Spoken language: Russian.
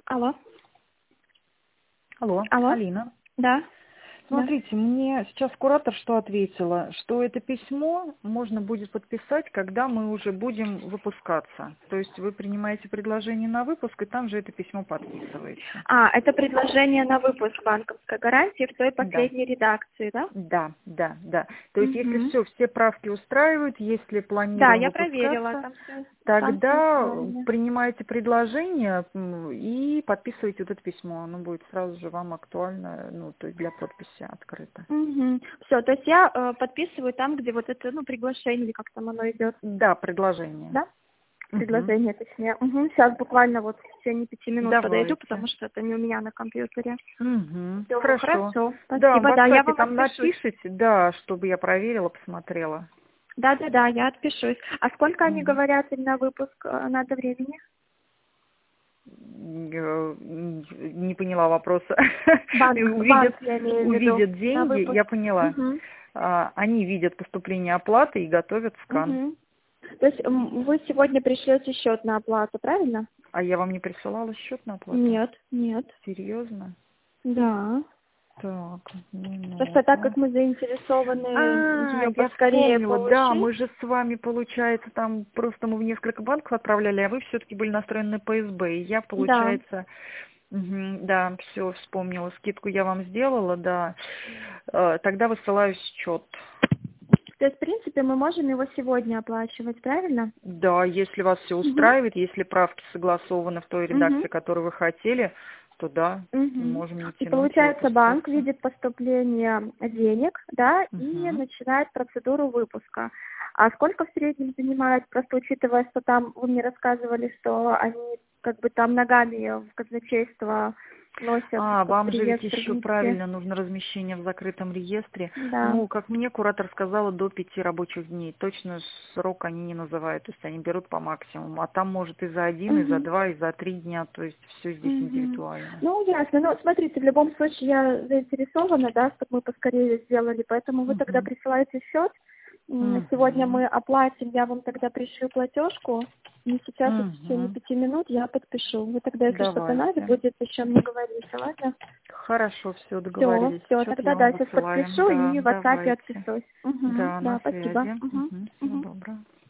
Алло. Алло, Алло. Алина. Да. Смотрите, мне сейчас куратор что ответила, что это письмо можно будет подписать, когда мы уже будем выпускаться. То есть вы принимаете предложение на выпуск, и там же это письмо подписываете. Это предложение на выпуск банковской гарантии в той Да. последней редакции, да? Да. То есть если Угу. все правки устраивают, если Да, планируем я проверила, выпускаться, там все тогда правильно. принимаете предложение и подписываете вот это письмо. Оно будет сразу же вам актуально, то есть для подписи открыто. Угу. Все, то есть я подписываю там, где вот это, приглашение, или как там оно идет, Да, предложение. да? Угу. Предложение, точнее. Угу. Сейчас буквально вот в течение 5 минут подойду, Давайте. потому что это не у меня на компьютере. Угу. Все, Хорошо. хорошо, Да, спасибо. в Да, я WhatsApp вам там отпишусь. напишите, да, чтобы я проверила, посмотрела. Да, я отпишусь. А сколько они Мгм. говорят на выпуск надо времени? Не поняла вопроса. Банк, я имею в виду, Увидят на деньги, выпуск. я поняла. Угу. Они видят поступление оплаты и готовят скан. Угу. То есть вы сегодня пришлете счет на оплату, правильно? А я вам не присылала счет на оплату? Нет. Серьезно? Да. Так, Просто так минуту. как мы заинтересованы ее Я поскорее вспомнила, да, получить. мы же с вами, получается, там просто мы в несколько банков отправляли, а вы все-таки были настроены на ПСБ. И я, Да. получается, да, все вспомнила, скидку я вам сделала, да. Тогда высылаю счет. То есть, в принципе, мы можем его сегодня оплачивать, правильно? Да, если вас все Угу. устраивает, если правки согласованы в той Угу. редакции, которую вы хотели, то да, Угу. можем не И тянуть и получается, банк выпускаться. видит поступление денег, да, и Мгм. начинает процедуру выпуска. А сколько в среднем занимает, просто учитывая, что там вы мне рассказывали, что они как бы там ногами в казначейство носят в Вам же ведь реестр еще внести? правильно нужно размещение в закрытом реестре. Да. Как мне куратор сказала, до 5 рабочих дней. Точно срок они не называют, то есть они берут по максимуму. А там может и за 1, и за Угу. 2, и за 3 дня, то есть все здесь Угу. индивидуально. Ну, ясно. Ну, смотрите, в любом случае я заинтересована, да, чтобы мы поскорее сделали, поэтому вы тогда Мгм. присылаете счет. Сегодня Мгм. мы оплатим, я вам тогда пришлю платежку. И сейчас вот в течение Мгм. 5 минут я подпишу. Вы тогда, если что-то надо, Давайте. будет еще мне говорить, ладно? Хорошо, все, Все, договорились. все, Счет я тогда вам да, сейчас высылаю. подпишу Да, и в WhatsApp давайте. отпишусь. Угу, Да, да, на спасибо. связи. Угу, Всего угу. доброго.